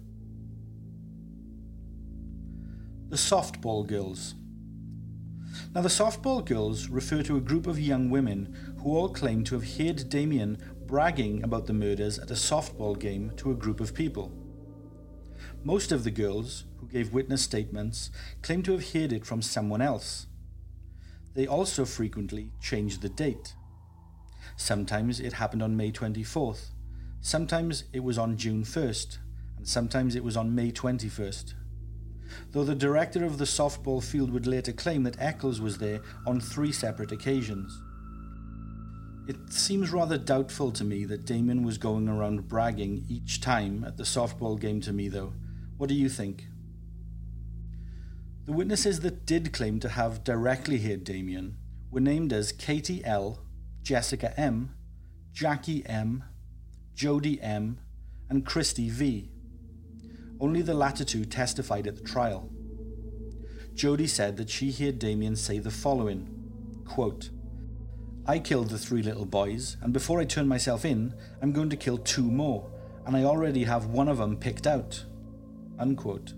Speaker 3: The Softball Girls. Now, the Softball Girls refer to a group of young women who all claim to have heard Damien bragging about the murders at a softball game to a group of people. Most of the girls, who gave witness statements, claim to have heard it from someone else. They also frequently changed the date. Sometimes it happened on May twenty-fourth, sometimes it was on June first, and sometimes it was on May twenty-first. Though the director of the softball field would later claim that Eccles was there on three separate occasions. It seems rather doubtful to me that Damien was going around bragging each time at the softball game to me, though. What do you think? The witnesses that did claim to have directly heard Damien were named as Katie L., Jessica M., Jackie M., Jody M., and Christy V. Only the latter two testified at the trial. Jody said that she heard Damien say the following, quote, "I killed the three little boys, and before I turn myself in, I'm going to kill two more, and I already have one of them picked out." Unquote.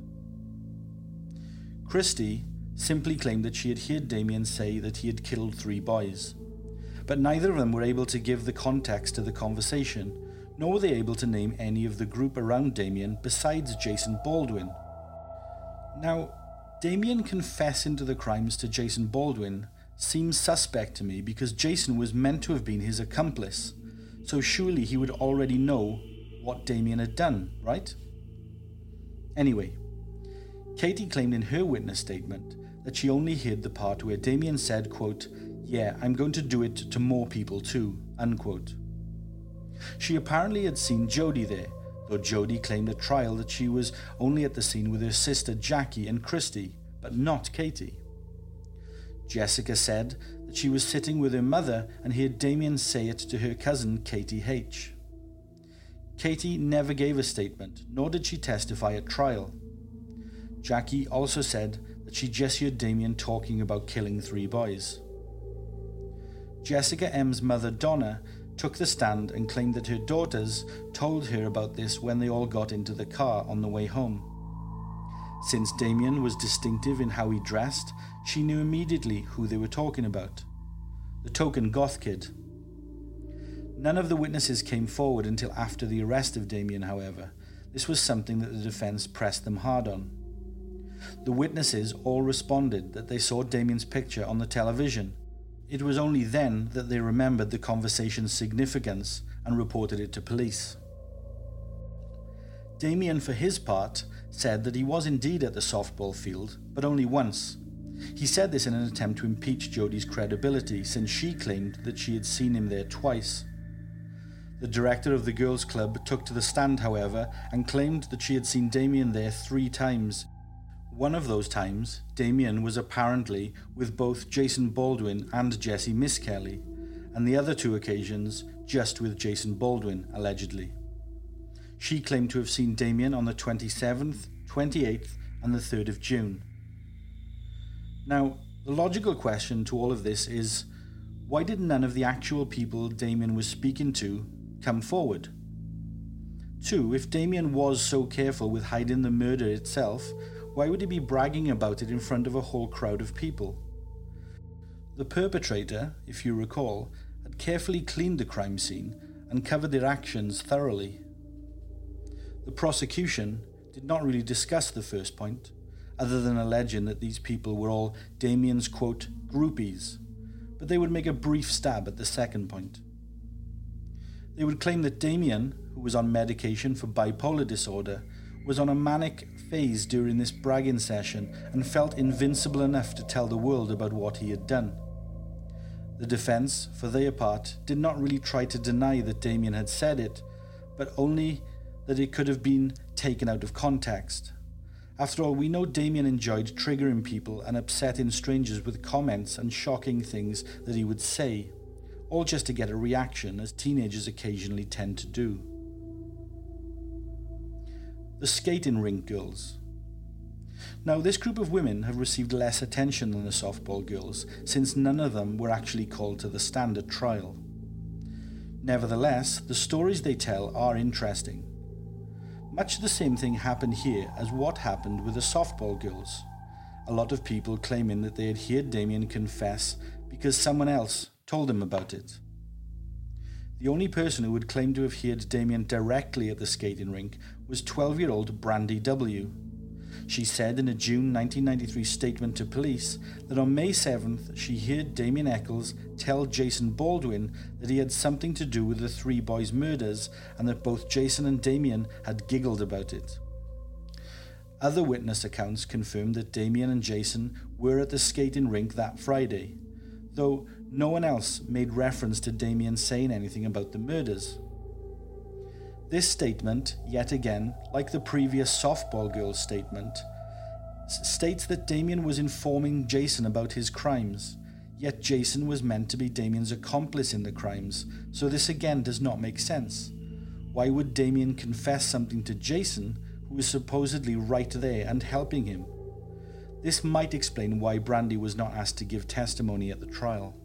Speaker 3: Christy simply claimed that she had heard Damien say that he had killed three boys, but neither of them were able to give the context to the conversation, nor were they able to name any of the group around Damien besides Jason Baldwin. Now, Damien confessing to the crimes to Jason Baldwin seems suspect to me because Jason was meant to have been his accomplice, so surely he would already know what Damien had done, right? Anyway, Katie claimed in her witness statement that she only heard the part where Damien said, quote, "Yeah, I'm going to do it to more people too," unquote. She apparently had seen Jody there, though Jody claimed at trial that she was only at the scene with her sister Jackie and Christy, but not Katie. Jessica said that she was sitting with her mother and heard Damien say it to her cousin Katie H. Katie never gave a statement, nor did she testify at trial. Jackie also said that she just heard Damien talking about killing three boys. Jessica M's mother Donna took the stand and claimed that her daughters told her about this when they all got into the car on the way home. Since Damien was distinctive in how he dressed, she knew immediately who they were talking about. The token goth kid. None of the witnesses came forward until after the arrest of Damien, however. This was something that the defense pressed them hard on. The witnesses all responded that they saw Damien's picture on the television. It was only then that they remembered the conversation's significance and reported it to police. Damien, for his part, said that he was indeed at the softball field, but only once. He said this in an attempt to impeach Jody's credibility, since she claimed that she had seen him there twice. The director of the girls' club took to the stand, however, and claimed that she had seen Damien there three times. One of those times, Damien was apparently with both Jason Baldwin and Jessie Misskelley, and the other two occasions just with Jason Baldwin, allegedly. She claimed to have seen Damien on the twenty-seventh, twenty-eighth, and the third of June. Now, the logical question to all of this is, why did none of the actual people Damien was speaking to come forward? Two, if Damien was so careful with hiding the murder itself, why would he be bragging about it in front of a whole crowd of people? The perpetrator, if you recall, had carefully cleaned the crime scene and covered their actions thoroughly. The prosecution did not really discuss the first point, other than alleging that these people were all Damien's, quote, groupies, but they would make a brief stab at the second point. They would claim that Damien, who was on medication for bipolar disorder, was on a manic phase during this bragging session and felt invincible enough to tell the world about what he had done. The defence, for their part, did not really try to deny that Damien had said it, but only that it could have been taken out of context. After all, we know Damien enjoyed triggering people and upsetting strangers with comments and shocking things that he would say, all just to get a reaction, as teenagers occasionally tend to do. The skating rink girls. Now, this group of women have received less attention than the softball girls, since none of them were actually called to the stand at trial. Nevertheless, the stories they tell are interesting. Much the same thing happened here as what happened with the softball girls. A lot of people claiming that they had heard Damien confess because someone else told him about it. The only person who would claim to have heard Damien directly at the skating rink was twelve-year-old Brandy W. She said in a June nineteen ninety-three statement to police that on May seventh she heard Damien Eccles tell Jason Baldwin that he had something to do with the three boys' murders and that both Jason and Damien had giggled about it. Other witness accounts confirmed that Damien and Jason were at the skating rink that Friday, though no one else made reference to Damien saying anything about the murders. This statement, yet again, like the previous softball girl's statement, s- states that Damien was informing Jason about his crimes, yet Jason was meant to be Damien's accomplice in the crimes, so this again does not make sense. Why would Damien confess something to Jason, who was supposedly right there and helping him? This might explain why Brandy was not asked to give testimony at the trial.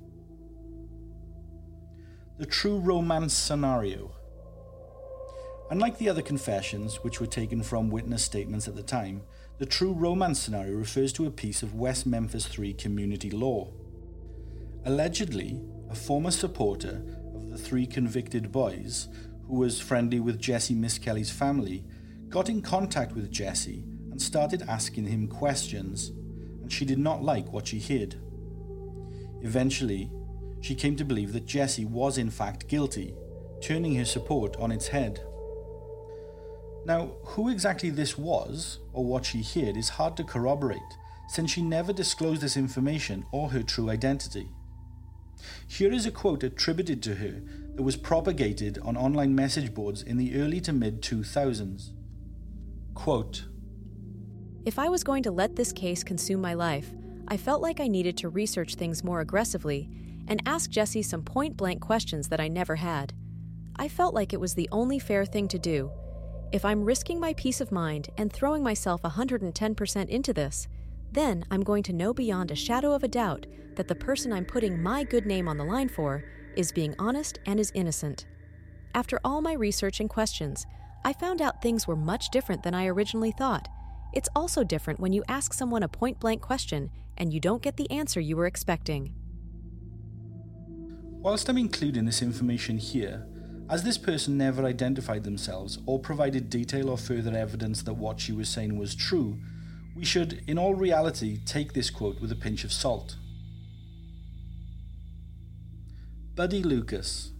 Speaker 3: The true romance scenario. Unlike the other confessions, which were taken from witness statements at the time, the true romance scenario refers to a piece of West Memphis three community law. Allegedly, a former supporter of the three convicted boys, who was friendly with Jesse Miskelly's family, got in contact with Jesse and started asking him questions, and she did not like what she heard. Eventually, she came to believe that Jesse was in fact guilty, turning her support on its head. Now, who exactly this was, or what she heard, is hard to corroborate, since she never disclosed this information or her true identity. Here is a quote attributed to her that was propagated on online message boards in the early to mid two thousands. Quote,
Speaker 5: "If I was going to let this case consume my life, I felt like I needed to research things more aggressively and ask Jesse some point-blank questions that I never had. I felt like it was the only fair thing to do. If I'm risking my peace of mind and throwing myself one hundred ten percent into this, then I'm going to know beyond a shadow of a doubt that the person I'm putting my good name on the line for is being honest and is innocent. After all my research and questions, I found out things were much different than I originally thought. It's also different when you ask someone a point-blank question and you don't get the answer you were expecting."
Speaker 3: Whilst I'm including this information here, as this person never identified themselves or provided detail or further evidence that what she was saying was true, we should, in all reality, take this quote with a pinch of salt. Buddy Lucas.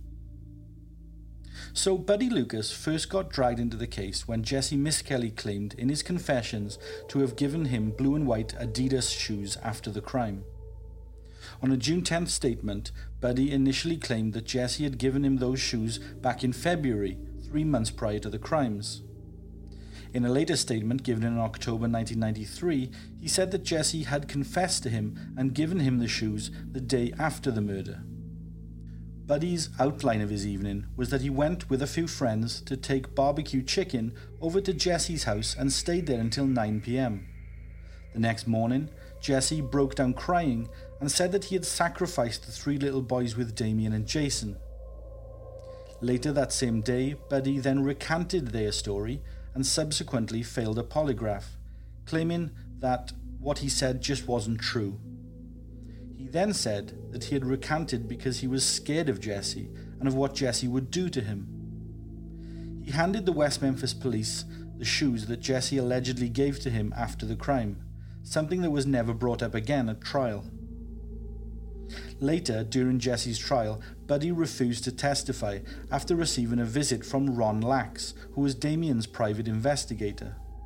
Speaker 3: So Buddy Lucas first got dragged into the case when Jesse Miskelly claimed in his confessions to have given him blue and white Adidas shoes after the crime. On a June tenth statement, Buddy initially claimed that Jesse had given him those shoes back in February, three months prior to the crimes. In a later statement given in October nineteen ninety-three, he said that Jesse had confessed to him and given him the shoes the day after the murder. Buddy's outline of his evening was that he went with a few friends to take barbecue chicken over to Jesse's house and stayed there until nine p.m. The next morning, Jesse broke down crying and said that he had sacrificed the three little boys with Damien and Jason. Later that same day, Buddy then recanted their story and subsequently failed a polygraph, claiming that what he said just wasn't true. He then said that he had recanted because he was scared of Jesse and of what Jesse would do to him. He handed the West Memphis police the shoes that Jesse allegedly gave to him after the crime, something that was never brought up again at trial. Later, during Jesse's trial, Buddy refused to testify after receiving a visit from Ron Lax, who was Damien's private investigator.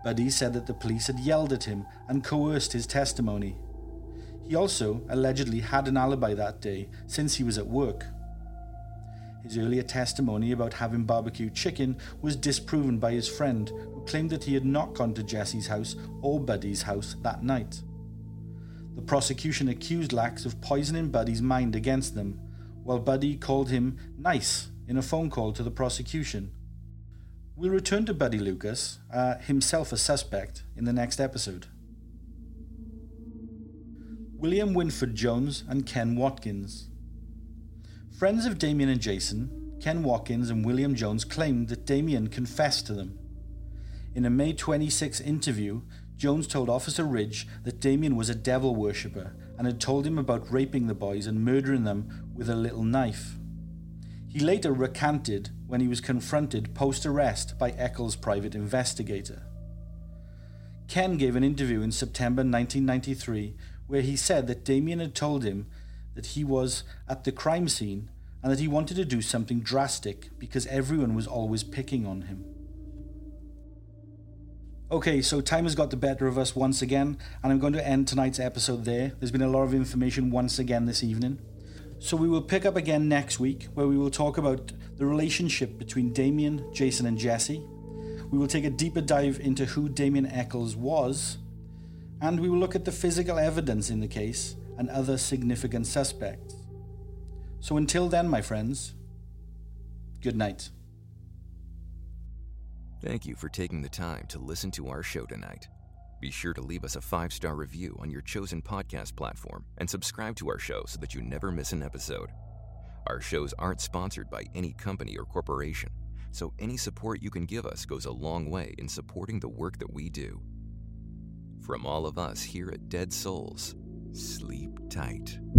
Speaker 3: Buddy said that the police had yelled at him and coerced his testimony. He also allegedly had an alibi that day since he was at work. His earlier testimony about having barbecued chicken was disproven by his friend, who claimed that he had not gone to Jesse's house or Buddy's house that night. The prosecution accused Lax of poisoning Buddy's mind against them, while Buddy called him nice in a phone call to the prosecution. We'll return to Buddy Lucas, uh, himself a suspect, in the next episode. William Winford Jones and Ken Watkins. Friends of Damien and Jason, Ken Watkins and William Jones claimed that Damien confessed to them. In a May twenty-sixth interview, Jones told Officer Ridge that Damien was a devil worshipper and had told him about raping the boys and murdering them with a little knife. He later recanted when he was confronted post-arrest by Eccles' private investigator. Ken gave an interview in September nineteen ninety-three where he said that Damien had told him that he was at the crime scene and that he wanted to do something drastic because everyone was always picking on him. Okay, so time has got the better of us once again, and I'm going to end tonight's episode there. There's been a lot of information once again this evening. So we will pick up again next week, where we will talk about the relationship between Damien, Jason and Jesse. We will take a deeper dive into who Damien Eccles was, and we will look at the physical evidence in the case and other significant suspects. So until then, my friends, good night.
Speaker 1: Thank you for taking the time to listen to our show tonight. Be sure to leave us a five-star review on your chosen podcast platform and subscribe to our show so that you never miss an episode. Our shows aren't sponsored by any company or corporation, so any support you can give us goes a long way in supporting the work that we do. From all of us here at Dead Souls, sleep tight.